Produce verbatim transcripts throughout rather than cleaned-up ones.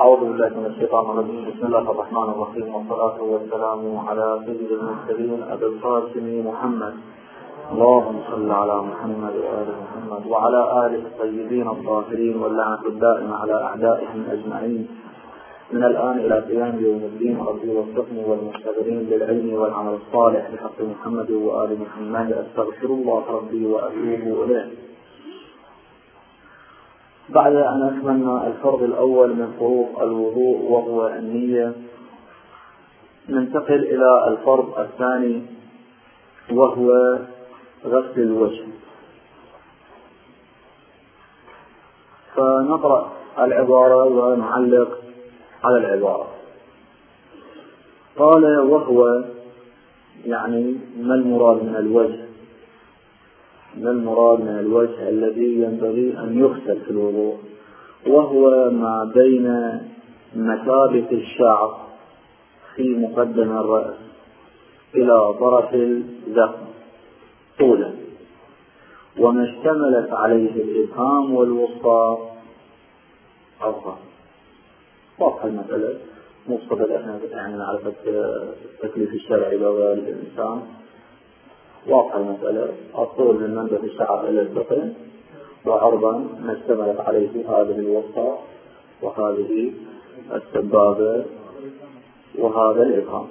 أعوذ بالله من الشيطان الرجيم. بسم الله الرحمن الرحيم، والصلاة والسلام على سيد المرسلين أبي القاسم محمد. اللهم صل على محمد وآل محمد وعلى آله الطيبين الطاهرين، واللعنة الدائمة على أعدائهم أجمعين من الآن إلى قيام يوم الدين. ربي وفقني والمحتضرين للعلم والعمل الصالح بحق محمد وآل محمد. أستغفر الله ربي وأتوب إليه. بعد أن أكملنا الفرض الأول من فروض الوضوء وهو النية، ننتقل إلى الفرض الثاني وهو غسل الوجه. فنقرأ العبارة ونعلق على العبارة. قال: وهو يعني ما المراد من الوجه؟ ما المراد من الوجه الذي ينبغي أن يغسل في الوضوء؟ وهو ما بين مثابة الشعر في مقدم الرأس إلى طرف الذقن طولا، وما اشتملت عليه الإبهام والوسطى عرضا. واضح المسألة، مو صدق احنا يعني نعرف التكليف الشرعي لغير الإنسان. واضح المسألة، الطول من منبت الشعر إلى الذقن، وعرضا ما اشتملت عليه هذه الوسطى وهذه السبابة وهذا الإبهام.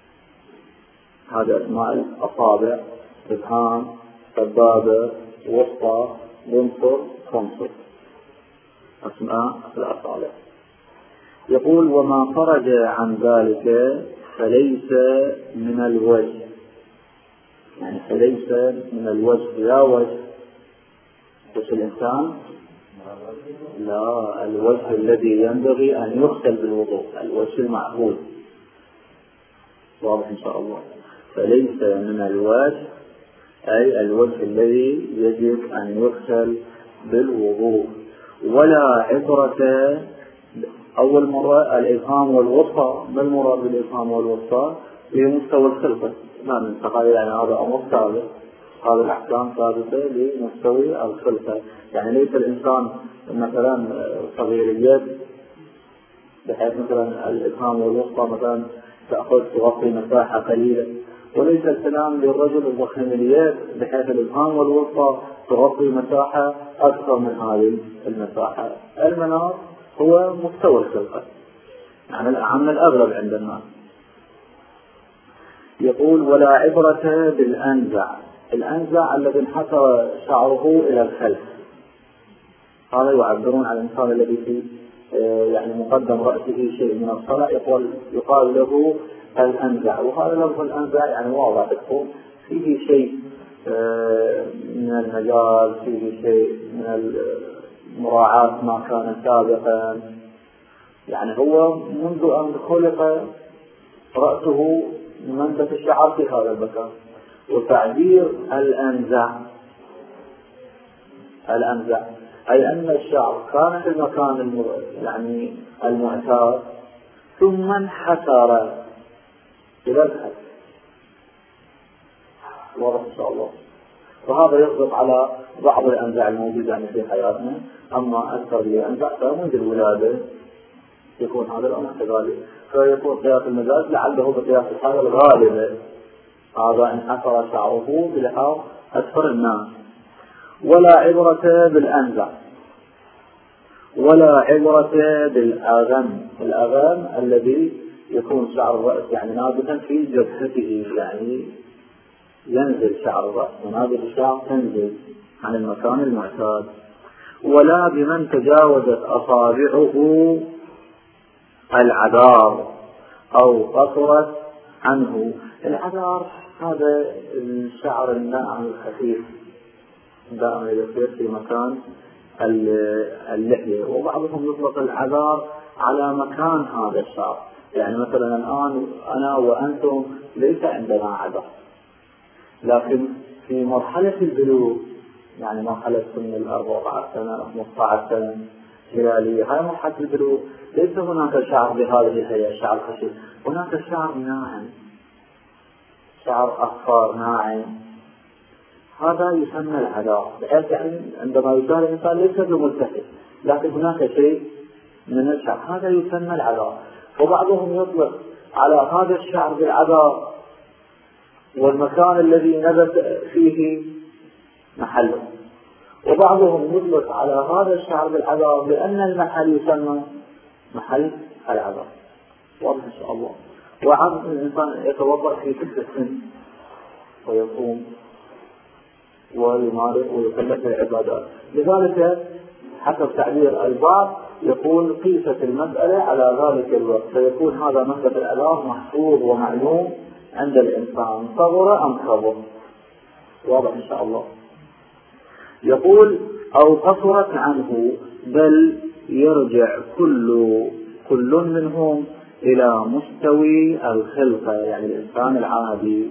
هذا أسماء الأصابع: إبهام، سبابة، وسطى، منصر، خنصر، أسماء الأصابع. يقول: وما خرج عن ذلك فليس من الوجه، يعني فليس من الوجه. لا وجه وش الإنسان؟ لا، الوجه الذي ينبغي أن يغسل بالوضوء، الوجه المعهود. واضح إن شاء الله. فليس من الوجه أي الوجه الذي يجب أن يغسل بالوضوء. ولا عبرة. أول مرة الإبهام والوسطى. ما المراد بالإبهام والوسطى؟ في مستوى الخلقة، ما من تقال يعني هذا أمر ثابت، هذه الأحكام ثابتة لمستوى الخلقة. يعني ليس الإنسان مثلا صغير اليد بحيث مثلا الإبهام والوسطى مثلا تأخذ تغطي مساحة قليلة، وليس الكلام للرجل الضخم اليد بحيث الإبهام والوسطى تغطي مساحة أكثر من هذه المساحة. المنار هو مستوى الخلقة، يعني الأعم الأغلب عند الناس. يقول: ولا عبرة بالأنزع. الأنزع الذي انحسر شعره إلى الخلف، هذا يعبرون عن الإنسان الذي في يعني مقدم رأسه شيء من الصلع، يقول يقال له الأنزع. وهذا لفظ الأنزع يعني واضح تكون فيه شيء من المجال، فيه شيء من مراعاة ما كان سابقا، يعني هو منذ أن خلق رأسه منبت الشعر في هذا المكان. وتعبير الأنزع الأنزع أي أن الشعر كان في المكان يعني المعتاد ثم انحسر إلى الخلف. واضح إن شاء الله. وهذا يطلق على بعض الأنزع الموجودة يعني في حياتنا، أما أكثر الأنزع فمنذ الولادة يكون هذا الأمر كذلك. فيكون قياس المزاج لعله بقياس الحالة الغالبة، هذا انحسر شعره بلحاظ أكثر الناس. ولا عبرة بالأنزع. ولا عبرة بالأغم. الأغم الذي يكون شعر الرأس يعني نابتا في جبهته، يعني ينزل شعر الرأس، منابت الشعر تنزل عن المكان المعتاد. ولا بمن تجاوزت أصابعه العذار أو قصرت عنه. العذار هذا الشعر الناعم الخفيف دائما يصير في مكان اللحية، وبعضهم يطلق العذار على مكان هذا الشعر. يعني مثلا الآن أنا وأنتم ليس عندنا عذار، لكن في مرحلة البلوغ يعني مرحلة سن الأربعة عشر سنة خمسة عشر سنة هلالية، هاي مرحلة البلوغ ليس هناك شعر بهذه الهيئة، شعر خشن، هناك شعر ناعم، شعر أصفر ناعم، هذا يسمى العذار. بحيث يعني عندما يشار الإنسان ليس بملتحي، لكن هناك شيء من الشعر، هذا يسمى العذار. وبعضهم يطلق على هذا الشعر بالعذار والمكان الذي نبت فيه محله، وبعضهم يطلق على هذا الشعر بالعذار لأن المحل يسمى محل العذار. واضح إن شاء الله. وعن الإنسان يتوضأ في تلك السن ويصوم ويمارس ويكلف العبادات. لذلك حسب تعبير البعض يقول قيست المسألة على ذلك الوقت، فيكون هذا مهبط العذار محفوظ ومعلوم عند الإنسان صغر أم كبر. واضح إن شاء الله. يقول أو قصرت عنه، بل يرجع كل كل منهم إلى مستوي الخلقة، يعني الإنسان العادي،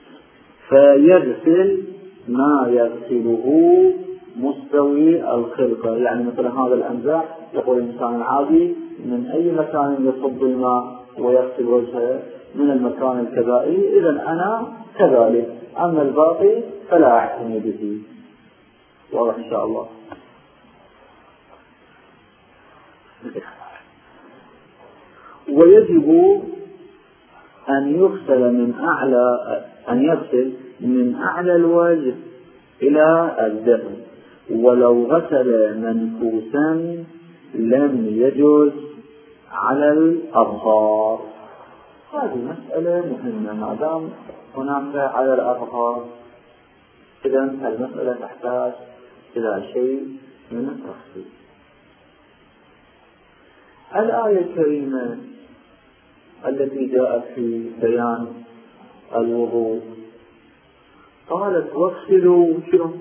فيغسل ما يغسله مستوي الخلقة. يعني مثل هذا الأنزع يقول الإنسان العادي من أي مكان يصب الماء ويغسل وجهه من المكان الكذائي، إذن أنا كذلك، أما الباقي فلا أعتني به. واضح إن شاء الله. ويجب أن يغسل من أعلى أن يغسل من أعلى الوجه إلى الذقن، ولو غسل منكوسا لم يجوز على الأظهار. هذه مسألة مهمة، ما دام هناك على الأظهار إذن المسألة تحتاج إلى شيء من التفصيل. الآية الكريمة التي جاءت في بيان الوضوء قالت واغسلوا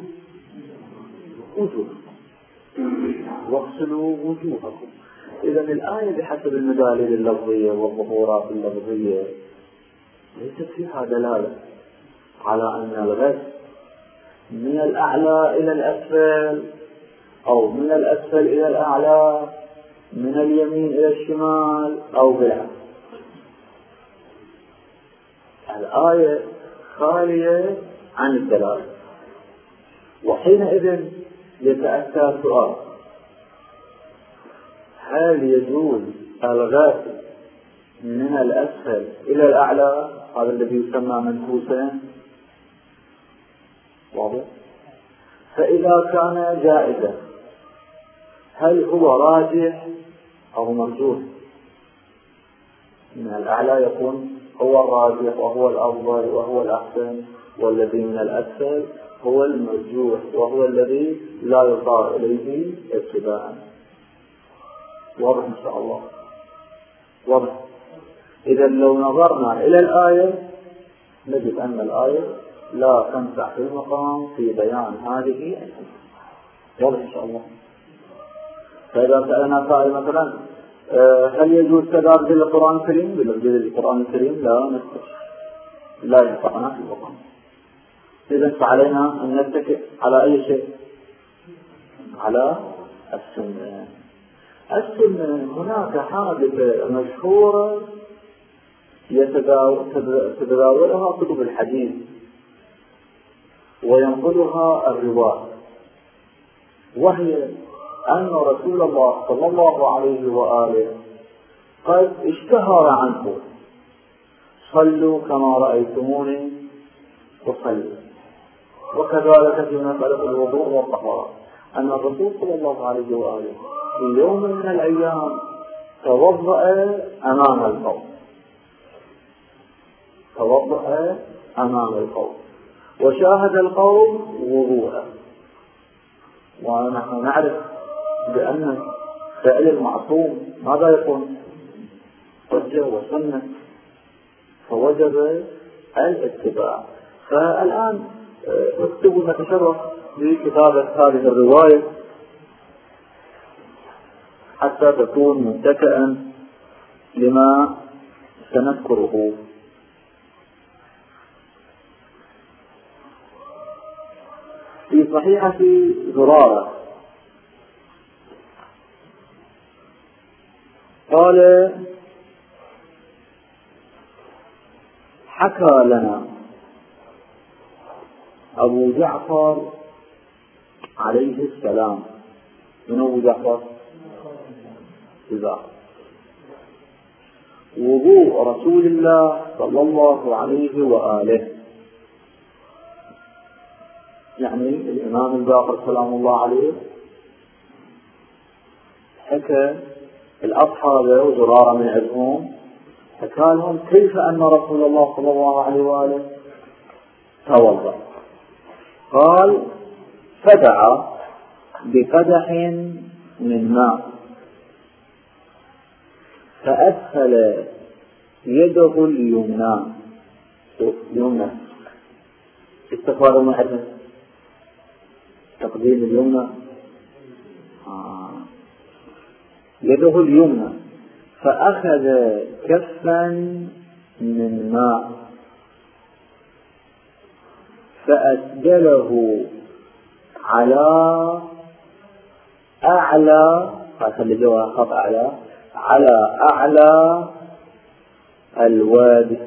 وجوهكم، واغسلوا وجوهكم. إذن الآية بحسب المدالل اللفظية والظهورات اللفظية ليست فيها دلالة على أن الغسل من الأعلى إلى الأسفل أو من الأسفل إلى الأعلى، من اليمين إلى الشمال أو بالعكس. الآية خالية عن الدلالة. وحينئذ يتأتى سؤال: هل يجوز الغسل من الأسفل إلى الأعلى؟ هذا الذي يسمى منكوسا. واضح؟ فإذا كان جائزا هل هو راجح أو مرجوح؟ من الأعلى يكون هو الراجح وهو الأفضل وهو الأحسن، والذي من الأسفل هو المرجوح وهو الذي لا يصار إليه اتباعا. واضح إن شاء الله. واضح. إذا لو نظرنا إلى الآية نجد أن الآية لا تنفع في المقام في بيان هذه الأمور. واضح إن شاء الله. فإذا سألنا سائل مثلا هل يجوز كذا بدل القرآن الكريم؟ بدل القرآن الكريم لا نستطيع، لا ينفعنا في المقام. إذا فعلينا أن نتكئ على أي شيء؟ على السنة. السنة هناك حادثة مشهورة يتداولها كتب الحديث وينقلها الرواة، وهي أن رسول الله صلى الله عليه وآله قد اشتهر عنه صلوا كما رأيتموني أصلي. وكذلك في مسألة الوضوء والطهارة أن الرسول صلى الله عليه وآله في يوم من الأيام توضأ أمام القوم، توضأ أمام القوم وشاهد القوم وضوءه. ونحن نعرف بأن فعل المعصوم ماذا يكون؟ حجة وسنة، فوجب الاتباع. فالآن اكتبوا نتشرف بكتابة هذه الرواية حتى تكون متكئا لما سنذكره. في صحيحة زرارة قال حكى لنا أبو جعفر عليه السلام. من أبو جعفر؟ اتباع. وضوء رسول الله صلى الله عليه وآله، يعني الإمام الباقر سلام الله عليه حكى الأصحاب وزرارة من عندهم، حكى لهم كيف أن رسول الله صلى الله عليه وآله توضأ. قال فدعا بقدح من ماء فأدخل يده اليمنى يمنى استفاد معنا تقديم اليمنى آه. يده اليمنى فأخذ كفا من ماء فأسدله على أعلى خلي جوا خط أعلى على أعلى الوادي.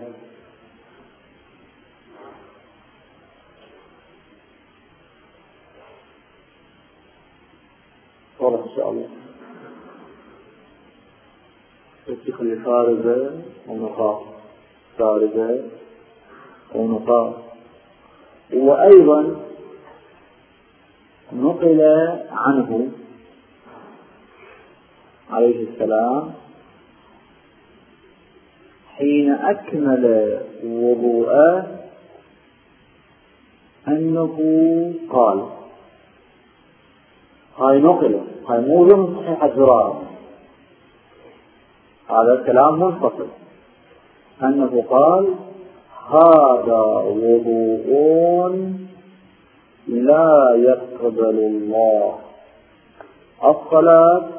واضح إن شاء الله. تدخل فارغة ونقاط فارغة ونقاط. وأيضا نقل عنه عليه السلام حين أكمل وضوءه أنه قال، هاي نقل، هاي مو من صحيح الزرارة، هذا الكلام منفصل، أنه قال هذا وضوء لا يقبل الله الصلاة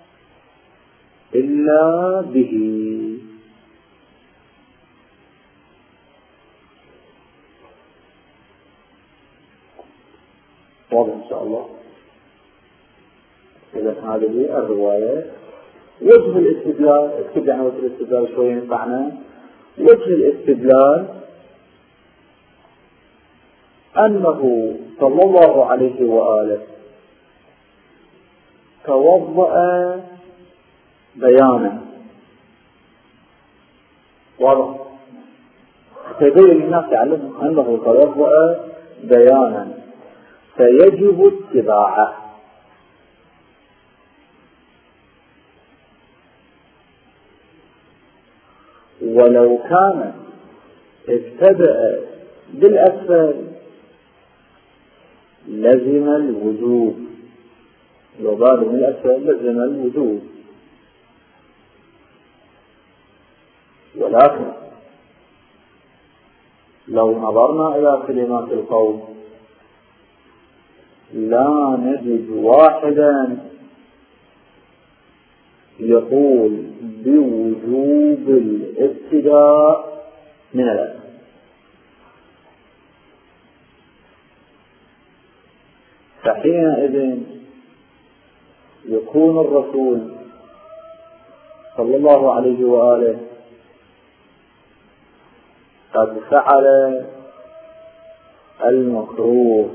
إلا به. واضح إن شاء الله. إذا هذه الرواية وجه الاستدلال، اكتب يعني وجه الاستدلال شوية ينفعنا. وجه الاستدلال أنه صلى الله عليه وآله توضأ بيانا. واضح تبين الناس يعلمهم أنه توضأ بيانا فيجب اتباعه. ولو كان ابتدأ بالأسفل لزم الوجوب، لو بادئ من الأسفل لزم الوجوب. ولكن لو نظرنا إلى كلمات القوم لا نجد واحدا يقول بوجوب الابتداء من الأسفل. فحينئذ يكون الرسول صلى الله عليه وآله قد فعل المكروه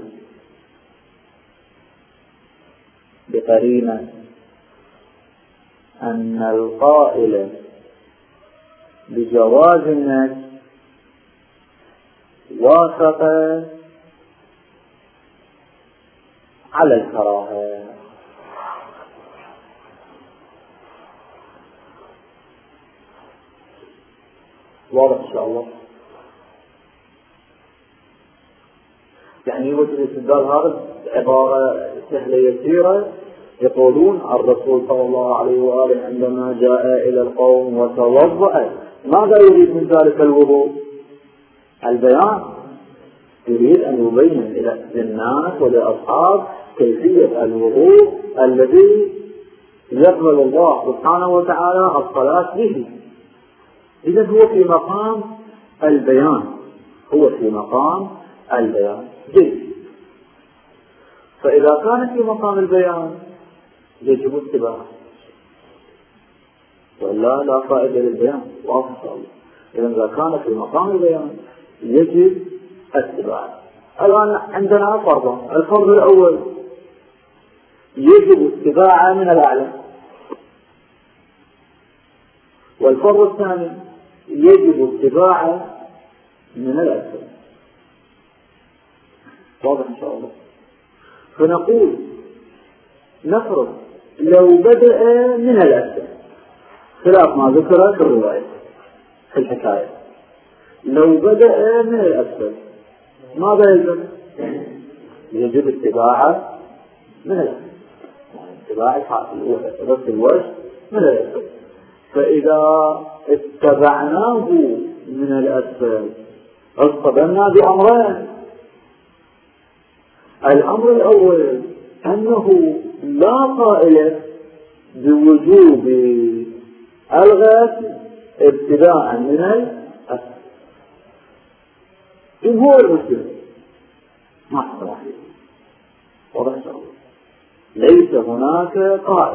بقرينة أن القائل بجواز النسك وافق على الكراهة. واضح إن شاء الله. يعني وجه الاستدلال هذا عبارة سهلة يسيرة. يقولون الرسول صلى الله عليه وآله عندما جاء إلى القوم وتوضأ ماذا يريد من ذلك الوضوء؟ البيان، يريد أن يبين إلى الناس ولأصحاب كيفية الوضوء الذي يقبل الله سبحانه وتعالى الصلاة به. إذا هو في مقام البيان، هو في مقام البيان جيد. فإذا كان في مقام البيان يجب اتباعه، ولا لا فائدة للبيان. واضح إن شاء الله. إذا كان في مقام البيان يجب اتباعه. الآن عندنا فرض، الفرض الأول يجب اتباعه من الأعلى، والفرض الثاني يجب اتباعه من الأسفل. واضح إن شاء الله. فنقول نفرض لو بدأ من الأسفل خلاف ما ذكر في الرواية في الحكاية، لو بدأ من الأسفل ماذا يجب؟ يجب اتباعه من الأسفل، يعني اتباع غسل الوجه من الأسفل. فإذا اتبعناه من الأسفل اصطدمنا بأمرين. الأمر الأول أنه لا قائل بوجوب الغسل ابتداء من الأسفل. جمهور المسلمين ما حصل عليه. واضح إن شاء الله. ليس هناك قائل.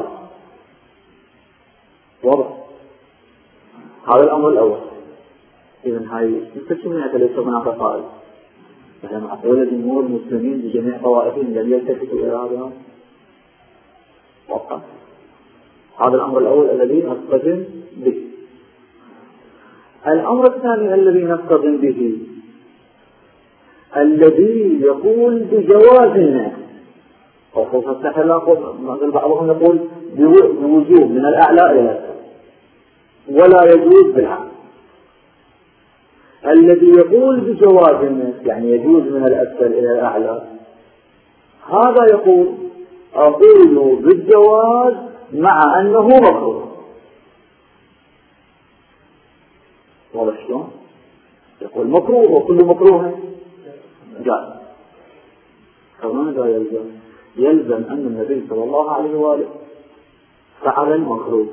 واضح. هذا الأمر الأول. إذن هاي مستشفيات ليس هناك قائل. فلما أقول جمهور المسلمين بجميع طوائفهم لم يلتفتوا إلى هذا. واضح. هذا الأمر الأول الذي نصطدم به. الأمر الثاني الذي نصطدم به الذي يقول بجوازنا، وخصوصا مثل بعضهم يقول بوجوب من الأعلى إلى الأسفل ولا يجوز بالعكس. الذي يقول بجواز الناس يعني يجوز من الأسفل إلى الأعلى، هذا يقول أقول بالجواز مع أنه مكروه. واضح شلون؟ يقول مكروه وكل مكروه جائز. فماذا يلزم؟ يلزم أن النبي صلى الله عليه وآله فعل المكروه.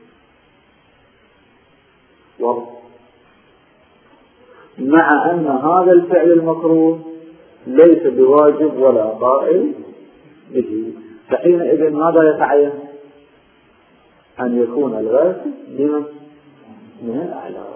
واضح. مع أن هذا الفعل المكروه ليس بواجب ولا قائل به، فحينئذ ماذا يتعين؟ أن يكون الغاسل لمن؟ من الأعلى.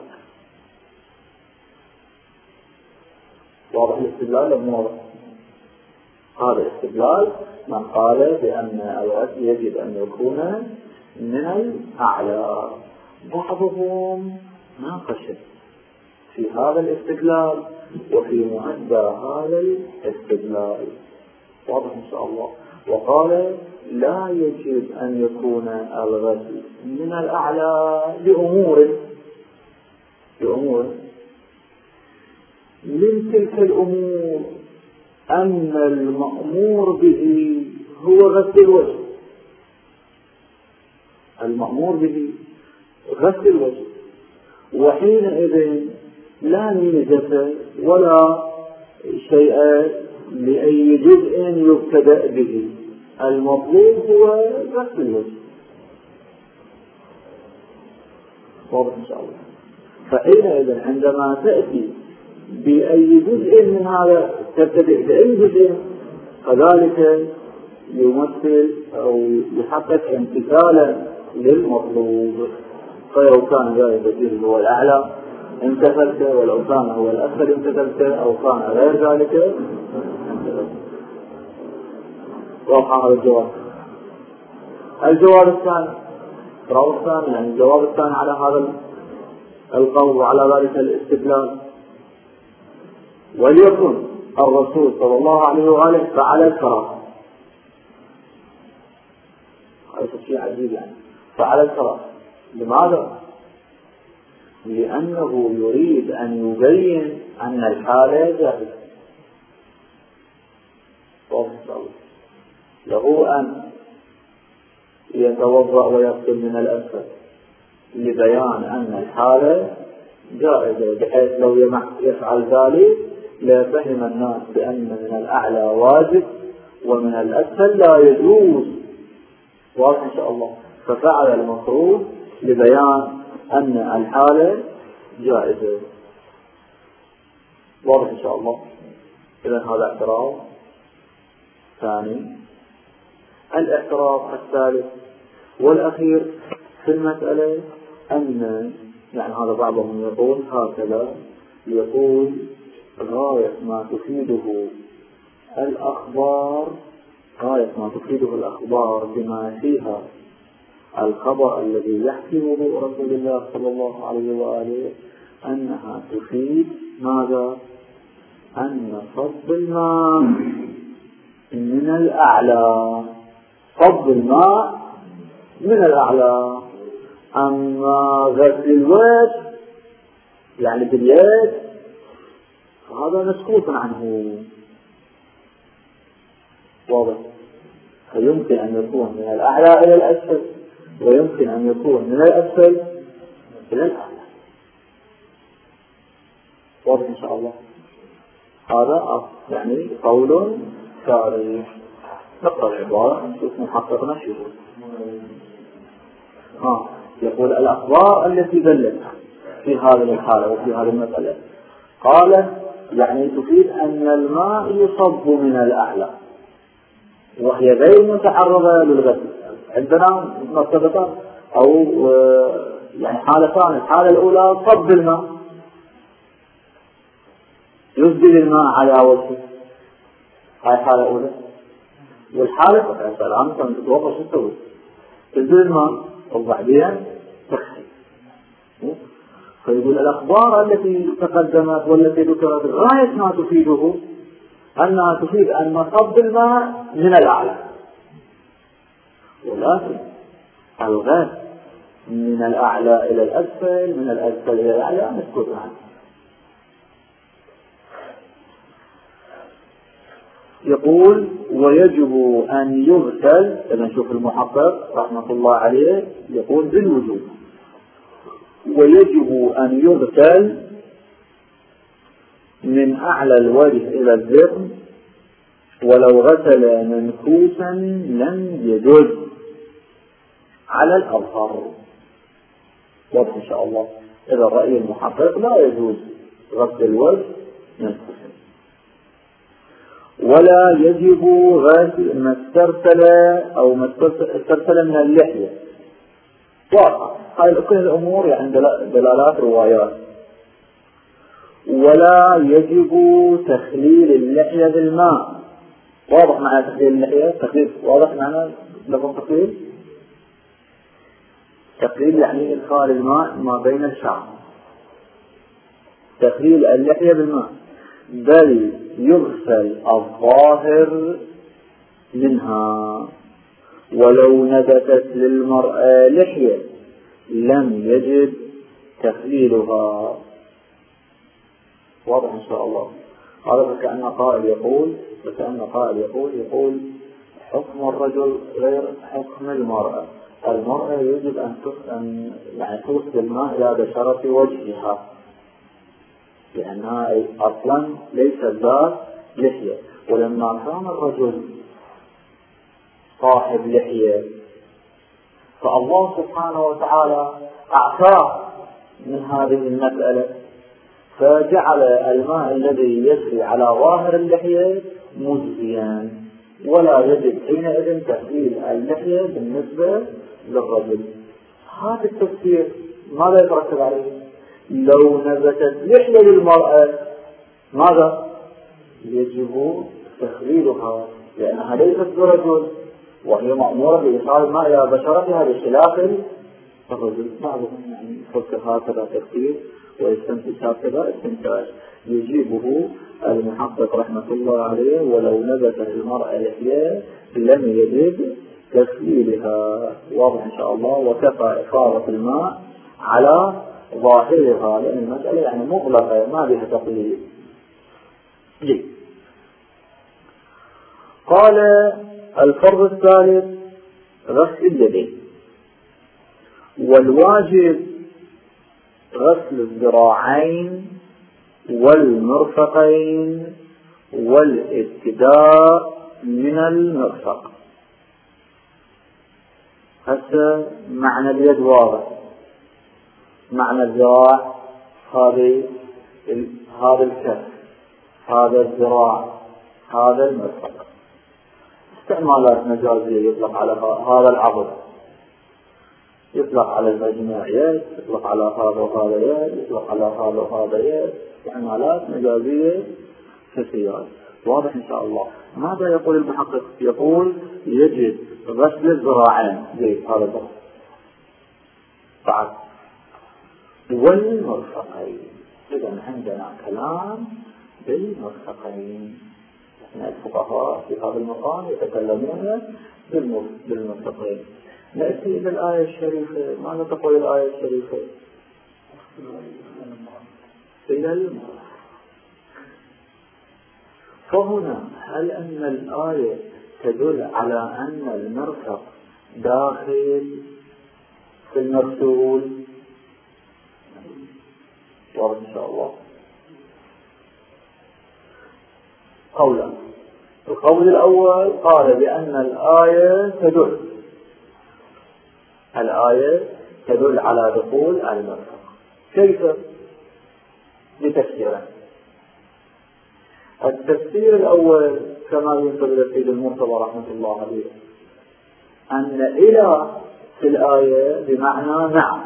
واضح الاستدلال أم واضح؟ هذا الاستدلال من قال بأن الغاسل يجب أن يكون من الأعلى. بعضهم ناقش في هذا الاستدلال وفي مؤدى هذا الاستدلال. واضح إن شاء الله. وقال لا يجب أن يكون الغسل من الأعلى لأمور لأمور من تلك الأمور أن المأمور به هو غسل الوجه. المأمور به غسل الوجه، وحينئذ لا ميزة ولا شيء لأي جزء يبتدأ به، المطلوب هو غسل الوجه. واضح إن شاء الله. فحينئذ عندما تأتي بأي جزء من هذا تبتدئ بأي جزء فذلك يمثل أو يحقق امتثالا للمطلوب. فلو كان ذلك الجزء هو الأعلى امتثلت، ولو كان هو الأسفل امتثلت، أو كان غير ذلك امتثلت. واضح هذا الجواب. الجواب الثاني الجواب الثاني يعني الجواب الثاني على هذا القول وعلى ذلك الاستدلال، وليكن الرسول صلى الله عليه وآله فعل الكراهة. هذا شيء عجيب يعني. فعل الكراهة لماذا؟ لأنه يريد أن يبين أن الحالة جائزة. له أن يتوضأ ويغسل من الأسفل لبيان أن الحالة جائزة، بحيث لو يفعل ذلك لفهم الناس بأن من الأعلى واجب ومن الأسفل لا يجوز. واضح إن شاء الله. ففعل المفروض لبيان أن الحالة جائزة. واضح إن شاء الله. إذن هذا اعتراض ثاني. الاعتراض الثالث والأخير في المسألة أن يعني هذا بعضهم يقول هكذا، يقول غاية ما تفيده الأخبار غاية ما تفيده الأخبار بما فيها الخبر الذي يحكي وضوء رسول الله صلى الله عليه وآله أنها تفيد ماذا؟ أن صب الماء من الأعلى، صب الماء من الأعلى. أما غسل الوجه يعني باليد هذا مسكوت عنه، واضح؟ فيمكن أن يكون من الأعلى إلى الأسفل، ويمكن أن يكون من الأسفل إلى الأعلى، واضح إن شاء الله. هذا يعني قول شارح. نقرأ العبارة نشوف محققنا شو ها يقول: الأخبار التي دلت في هذه الحالة وفي هذه المسألة، قال يعني تفيد أن الماء يصب من الأعلى، وهي غير متعرضة للغسل. عندنا مرتبطة أو يعني حالتان. الحالة الأولى صب الماء، يسدل الماء على وجهه، هاي حالة أولى. والحالة الآن كان تتوقع شو تسوي؟ تسدل الماء وبعدين تغسل. فيقول الأخبار التي تقدمت والتي ذكرت غاية ما تفيده أنها تفيد أن صب الماء من الأعلى، ولكن الغسل من الأعلى إلى الأسفل، من الأسفل إلى الأعلى مسكوت عنه. يقول: ويجب أن يغسل. إذا نشوف المحقق رحمة الله عليه يقول بالوجوب: ويجب أن يغسل من أعلى الوجه إلى الذقن، ولو غسل منكوسا لم يجوز على الأظهر. واضح إن شاء الله. إذا رأي المحقق لا يجوز غسل الوجه منكوسا، ولا يجب غسل ما استرسل أو ما استرسل من اللحية. واضح هاي كل الأمور يعني دلالات روايات. ولا يجب تخليل اللحية بالماء. واضح معنى تخليل اللحية؟ تخليل واضح معنى لفظ تخليل؟ تخليل يعني إدخال الماء ما بين الشعر. تخليل اللحية بالماء، بل يغسل الظاهر منها، ولو نبتت للمرأة لحية لم يجب تخليلها. واضح إن شاء الله. هذا كأن قائل يقول كأن قائل يقول يقول حكم الرجل غير حكم المرأة. المرأة يجب أن أن يعني توصل الماء إلى بشرة وجهها، لأنها أصلا ليست ذات لحية. ولما كان الرجل صاحب لحية فالله سبحانه وتعالى أعطاه من هذه المسألة، فجعل الماء الذي يجري على ظاهر اللحية مجزيا، ولا يجب حينئذ تخليل اللحية بالنسبة للرجل. هذا التفسير ماذا يترتب عليه؟ لو نبتت لحية للمرأة ماذا؟ يجب تخليلها، لأنها ليست برجل وهي مأمورة بإيصال الماء إلى بشرتها بخلاف الرجل. بعضهم يعني يفكر هكذا تفسير ويستنتج هكذا استنتاج يجيبه المحقق رحمة الله عليه: ولو نبتت المرأة لحية لم يجب تخليلها. واضح إن شاء الله. وكفى إفاضة الماء على ظاهرها، لأن المسألة يعني مغلقة ما بها تقليد. قال: الفرض الثالث غسل اليدين. والواجب غسل الذراعين والمرفقين والابتداء من المرفق. هسه معنى اليد واضح. معنى الذراع هذه هذا الكف، هذا الذراع، هذا المرفق. استعمالات مجازية يطلق على هذا العضد، يطلق على المجموع يد، يطلق على هذا وهذا يد، يطلق على هذا وهذا يد. استعمالات مجازية في السياق. واضح إن شاء الله. ماذا يقول المحقق؟ يقول: يجب غسل الذراعين. زي هذا الضغط بعد والمرفقين. إذا عندنا كلام بالمرفقين. احنا الفقهاء في هذا المقام يتكلمون بالمرفقين. نأتي إلى الآية الشريفة. ماذا تقول الآية الشريفة؟ إلى المرفق. فهنا هل أن الآية تدل على أن المرفق داخل في المرسول؟ واضح إن شاء الله. قولا. القول الأول قال بأن الآية تدل الآية تدل على دخول المرفق. كيف؟ بتفسيرين. التفسير الأول كما ينسب السيد المرتضى رحمة الله عليه أن إلى في الآية بمعنى نعم،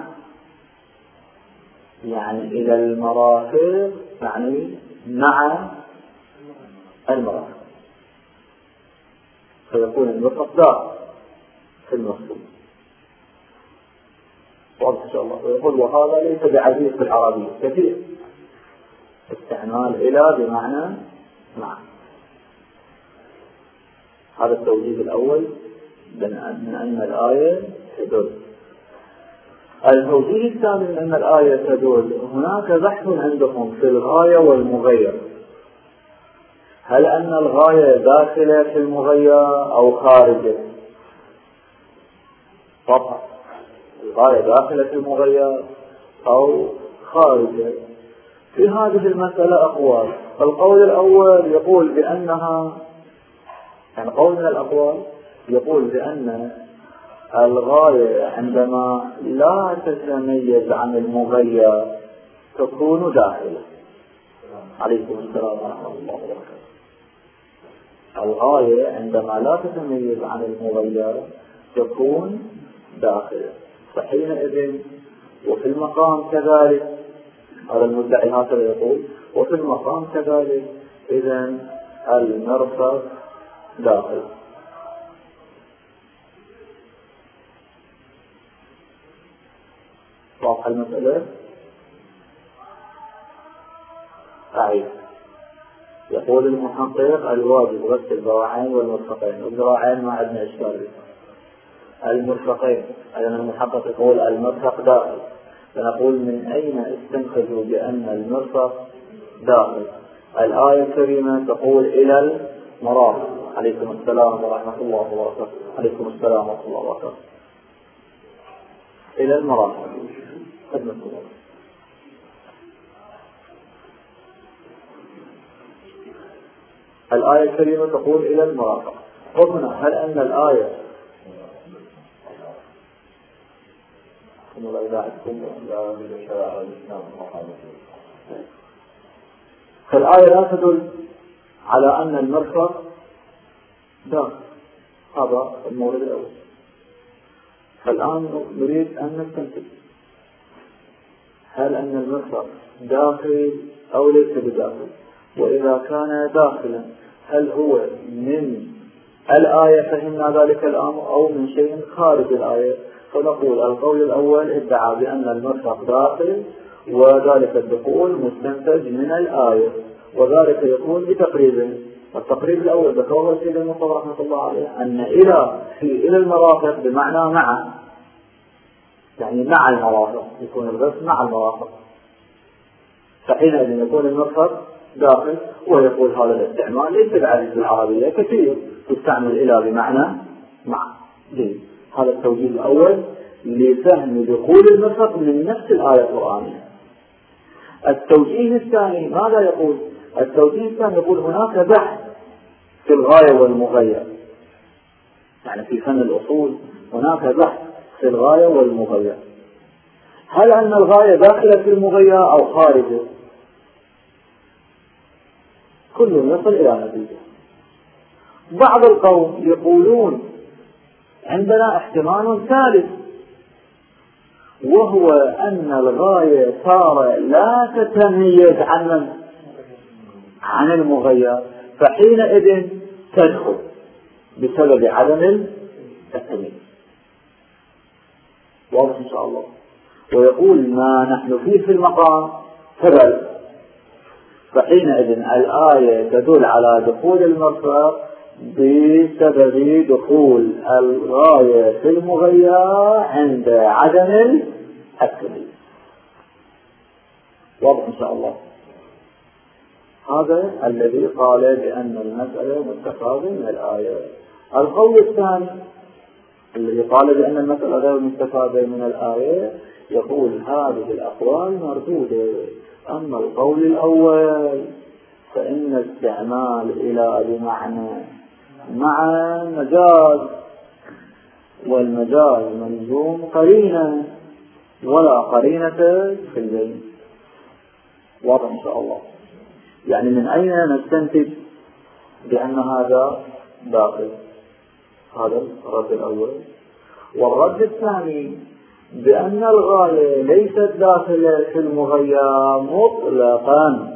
يعني إلى المرافق يعني مع المرافق، فيكون المرفق داخل في المفهوم. واضح إن شاء الله. ويقول وهذا ليس بعزيز في العربية، كثير استعمال إلى بمعنى مع. هذا التوجيه الأول من أن الآية تدل. التوجيه الثاني من أن الآية تدل، هناك بحث عندكم في الغاية والمغير. هل أن الغاية داخلة في المغير أو خارجة؟ طبعا الغاية داخلة في المغير أو خارجة. في هذه المسألة أقوال. القول الأول يقول بأنها، يعني قول من الأقوال يقول بأن الغاية عندما لا تتميز عن المغير تكون داخلة. عليكم السلام ورحمة الله وبركاته. الغاية عندما لا تتميز عن المغير تكون داخلة. فحينئذ وفي المقام كذلك، هذا المدعي هكذا يقول، وفي المقام كذلك إذن المرفق داخل. واضح المسألة؟ أعيد. يقول المحقق الواجب غسل الذراعين والمرفقين. الذراعين ما عندنا إشكال. المرفقين أيضا المحقق يقول المرفق داخل، فنقول من أين استنتجوا بأن المرفق داخل؟ الآية الكريمة تقول إلى المرافق. عليكم السلام ورحمة الله وبركاته. عليكم السلام ورحمة الله وبركاته. إلى المرافق. خدمة الله. الآية الكريمة تقول إلى المرافق. وهنا هل أن الآية فالآية لا تدل على أن المرفق داخل. هذا المورد الأول. فالآن نريد أن نستنتج هل أن المرفق داخل أو ليس بداخل، وإذا كان داخلا هل هو من الآية فهمنا ذلك الأمر أو من شيء خارج الآية. فنقول القول الأول ادعى بأن المرفق داخل، وذلك الدخول مستنتج من الآية، وذلك يكون بتقريبه. التقريب الأول ذكره السيد المرتضى رحمة الله عليه أن إلى في إلى المرافق بمعنى مع، يعني مع المرافق، يكون الغسل مع المرافق، فحينئذ يكون المرفق داخل. ويقول هذا الاستعمال ليس بعزيز العربية، كثير تستعمل إلى بمعنى مع. ليه؟ هذا التوجيه الأول لفهم دخول المرفق من نفس الآية القرآنية. التوجيه الثاني ماذا يقول؟ التوجيه الثاني يقول هناك بحث في الغاية والمغير، يعني في فن الأصول هناك بحث في الغاية والمغير. هل أن الغاية داخلة في المغير أو خارجه؟ كل يصل إلى نتيجة. بعض القوم يقولون عندنا احتمال ثالث، وهو أن الغاية صار لا تتميز عن عن المغير، فحينئذ تدخل بسبب عدم التمييز. واضح إن شاء الله. ويقول ما نحن فيه في المقام ثبت، فحينئذ الآية تدل على دخول المرفق بسبب دخول الغاية في المغير عند عدم التكليف. واضح إن شاء الله. هذا الذي قال بأن المسألة مستفادة من الآية. القول الثاني الذي قال بأن المسألة غير مستفادة من الآية يقول هذه الأقوال مردودة. أما القول الأول فإن استعمال إلى بمعنى مع مجاز، والمجاز ملزوم قرينة ولا قرينة في البين. واضح إن شاء الله. يعني من أين نستنتج بأن هذا داخل؟ هذا الرد الأول. والرد الثاني بأن الغاية ليست داخلة في المغير مطلقا،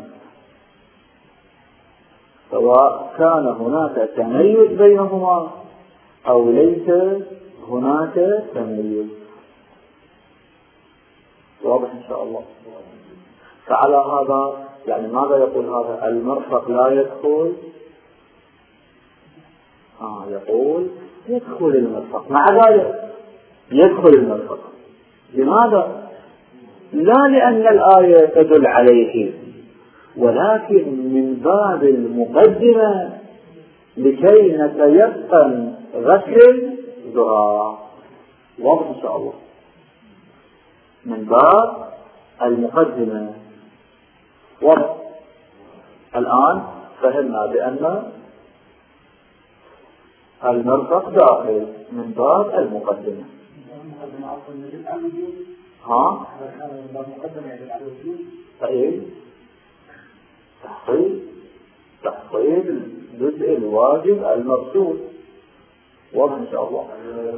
سواء كان هناك تميز بينهما أو ليس هناك تميز. واضح إن شاء الله. فعلى هذا يعني ماذا يقول هذا؟ المرفق لا يدخل. آه يقول يدخل المرفق، مع ذلك يدخل المرفق. لماذا؟ لا لأن الآية تدل عليه، ولكن من باب المقدمة لكي نتيقن غسل الذراع. واضح إن شاء الله. من باب المقدمة. واضح. الآن فهمنا بأن المرفق داخل من باب المقدمة. ها؟ طيب تحصيل تحصيل الجزء الواجب المقصود. واضح إن شاء الله.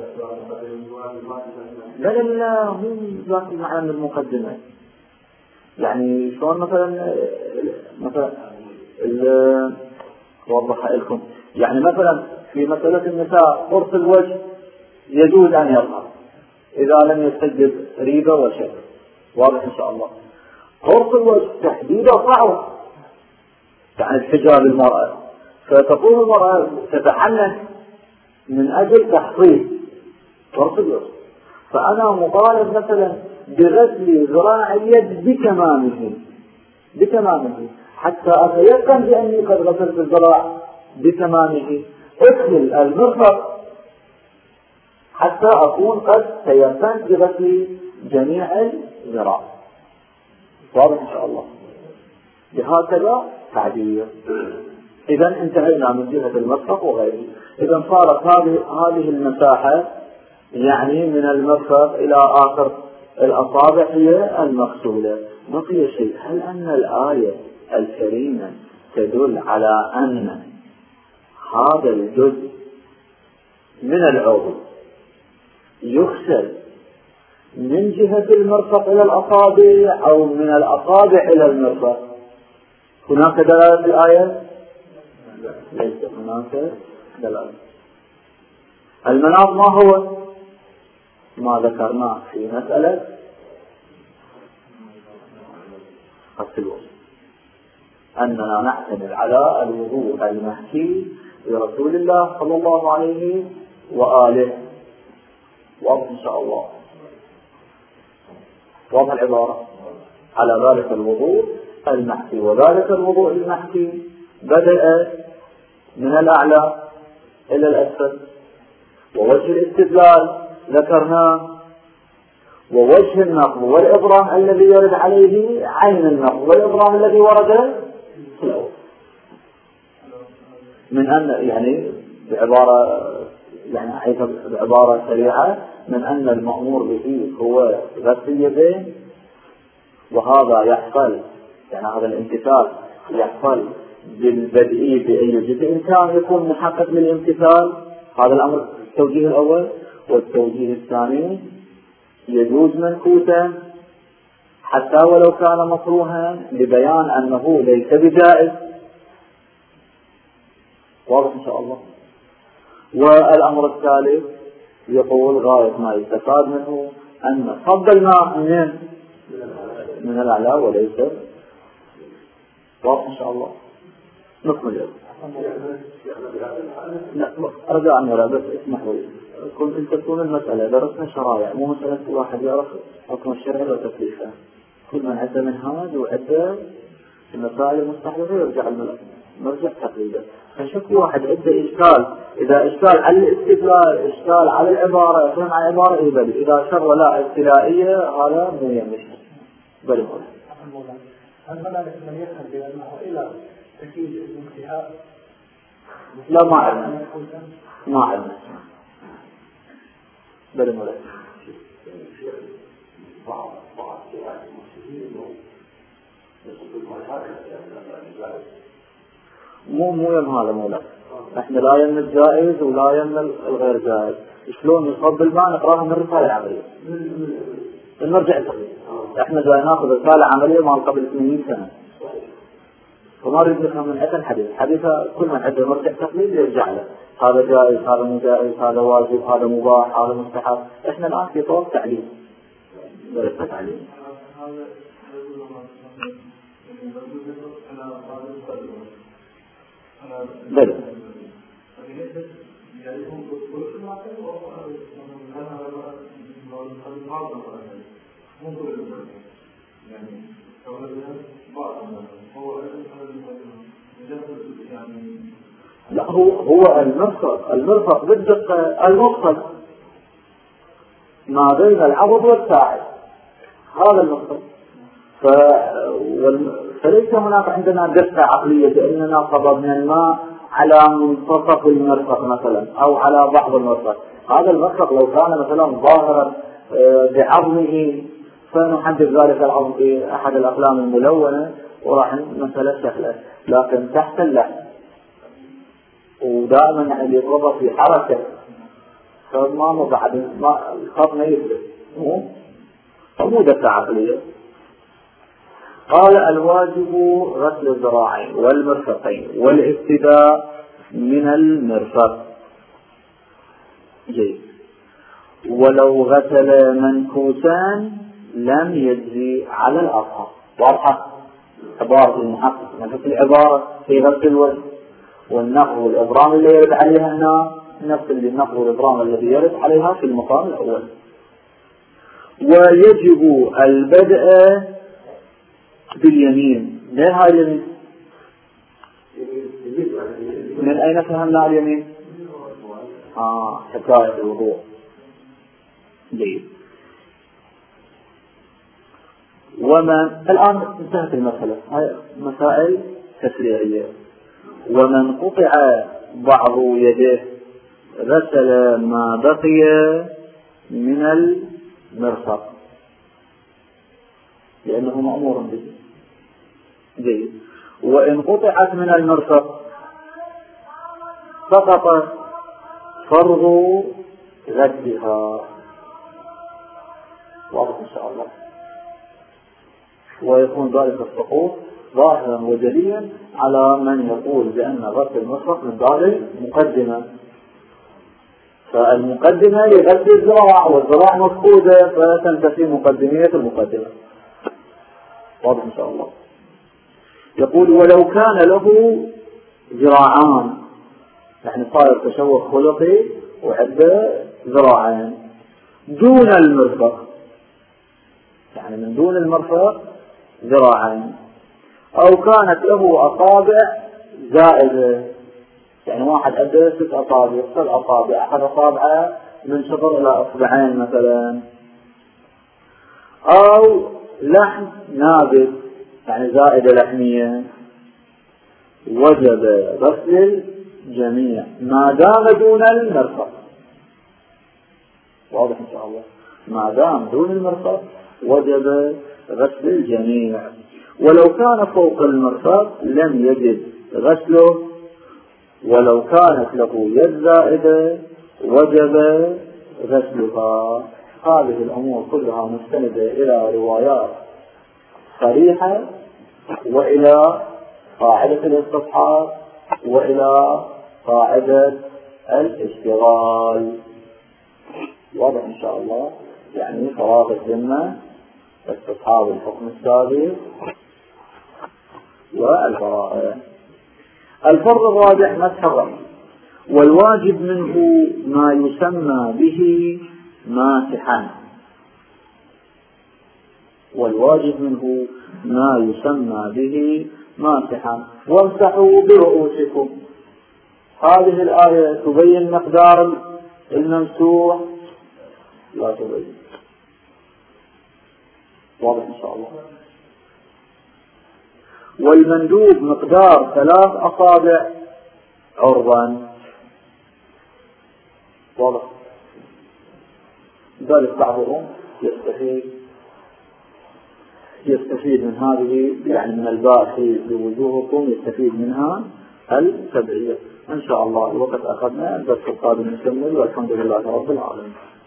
لا لا لا مو ذاك المعنى المقدمة. يعني شلون مثلا مثلا وضح لكم. يعني مثلا في مسألة النساء قرص الوجه يجوز أن يظهر إذا لم يستجد ريبة وشك. واضح إن شاء الله. قرص الوجه تحديده صعب، يعني الحجاب المرأة، فتقوم المرأة تتحنك من أجل تحصيل قرص الوجه، فأنا مطالب مثلا بغسل ذراع اليد بتمامه بتمامه حتى أتيقن بأني قد غسلت الذراع بتمامه. أدخل المرفق حتى أكون قد تيقنت بغسل جميع الذراع. واضح إن شاء الله. بهكذا تعبير. إذا انتهينا من جهة المرفق وغيره. إذا صارت هذه هذه المساحة يعني من المرفق إلى آخر الأصابع هي المغسولة. بقي شيء، هل أن الآية الكريمة تدل على أن هذا الجزء من العضو يغسل من جهة المرفق إلى الأصابع أو من الأصابع إلى المرفق؟ هناك دلالة في الآية؟ ليس هناك دلالة. المناط ما هو؟ ما ذكرناه في مسألة غسل الوضوء، أننا نعتمد على الوضوء المحكي لرسول الله صلى الله عليه وآله. واضح إن شاء الله. واضح العبارة. على ذلك الوضوء المحكي، وذلك الوضوء المحكي بدأ من الأعلى إلى الأسفل. ووجه الاستدلال ذكرناه، ووجه النقض والإبرام الذي يرد عليه عين النقض والإبرام الذي ورد في الأول. من أن يعني بعبارة يعني بعبارة سريعة من أن المأمور به هو غسل اليدين، وهذا يحصل يعني هذا الامتثال يحصل بالبدء بأي جزء كان يكون محقق للامتثال. هذا الأمر التوجيه الأول. والتوجيه الثاني يجوز منكوتا حتى ولو كان مكروها لبيان أنه ليس بجائز. واضح إن شاء الله. والأمر الثالث يقول غاية ما يستفاد منه أن صب الماء من من الأعلى وليس واضح إن شاء الله. نكمل. لا أرجع أن ولا بس اسمحوا لي. كنت تكون المسألة درسنا شرائع مو مسألة واحد يعرف حكم الشرع وتكليفه. كل من عدة منهاج وعدة المسائل المستحدثة يرجع الملك نرجع تقليدا. فشوف واحد عدة إشكال، إذا إشكال على الاستدلال إشكال على العبارة فهم على العبارة يبدأ، إذا شر ولا ابتلائية هذا مو يمشي بل مولا. هل هنالك من يفهم بأنه إلى تكييد الانتهاء؟ لا ما عندنا ما عندنا بل مولا. بعض بعض المسلمين مو مو يم هذا مولا. احنا لا يم الجائز ولا يم الغير جائز. شلون يصب الماء نقراها من الرسالة العملية. نرجع تقليد. احنا جاي ناخذ رسالة عملية مال قبل ثمانين سنة. فما نريد نفهم من عدة حديث. حديثة كل من عدة مرجع تقليد يرجع له. هذا جائز هذا مو جائز هذا واجب هذا مباح هذا مستحب. احنا الآن في طور تعليم. درسنا تعليم. بل لا هو هو المرفق المرفق بالدقة المفصل ما بين العضد والساعد هذا المفصل. ف... فليس هناك عندنا دقة عقلية بأننا قبضنا الماء على منتصف المرفق مثلا أو على بعض المرفق. هذا المرفق لو كان مثلا ظاهرا بعظمه فنحدد ذلك العظم في أحد الأقلام الملونة وراح مسألة سهلة. لكن تحت اللحم ودائما اللي يضرب في حركة فما مبعد ما الخط ما يثبت مو مو دقة عقلية. قال الواجب غسل الذراعين والمرفقين والابتداء من المرفق. جيد. ولو غسل منكوسان لم يجزي على الأصح. واضحة عبارة المحقق نفس العبارة في غسل الوجه والنقر والإبرام اللي يرد عليها هنا نفس اللي النقر والإبرام الذي يرد عليها في المقام الأول. ويجب البدء باليمين. ليه هاي اليمين؟ من أين فهمنا اليمين؟ آه حكاية الوضوء. جيد. ومن الآن انتهت المسألة هاي مسائل تفريعية. ومن قطع بعض يده غسل ما بقي من المرفق لأنه مأمور به. جيد. وإن قطعت من المرفق سقط فرض غسلها. واضح إن شاء الله. ويكون ذلك السقوط ظاهرا وجليا على من يقول بأن غسل المرفق من باب مقدمة. فالمقدمة لغسل الذراع والذراع مفقودة فتنتفي مقدمية المقدمة. واضح إن شاء الله. يقول ولو كان له ذراعان يعني صار تشوه خلقي وعنده ذراعين دون المرفق يعني من دون المرفق ذراعين أو كانت له أصابع زائدة يعني واحد عنده ست أصابع ست أصابع أحد أصابعه من شطر إلى أصبعين مثلا أو لحم نابت يعني زائدة لحمية وجب غسل الجميع ما دام دون المرفق. واضح إن شاء الله. ما دام دون المرفق وجب غسل الجميع. ولو كان فوق المرفق لم يجب غسله ولو كانت له يد زائدة وجب غسلها. هذه الأمور كلها مستندة إلى روايات صريحة وإلى قاعدة الاستصحاب وإلى قاعدة الاشتغال. واضح إن شاء الله. يعني فراغ الذمة، استصحاب الحكم السابق، والبراءة. الفرض الرابع مسح الرأس، والواجب منه ما يسمى به ماسحا، والواجب منه ما يسمى به ماسحا. وامسحوا برؤوسكم، هذه الآية تبين مقدار الممسوح؟ لا تبين. واضح إن شاء الله. والمندوب مقدار ثلاث أصابع عرضا. واضح. ذلك بعضهم يستفيد يستفيد من هذه، يعني من الباء في وجوهكم، يستفيد منها التبعية. إن شاء الله الوقت أخذنا، الدرس القادم نكمل، والحمد لله رب العالمين.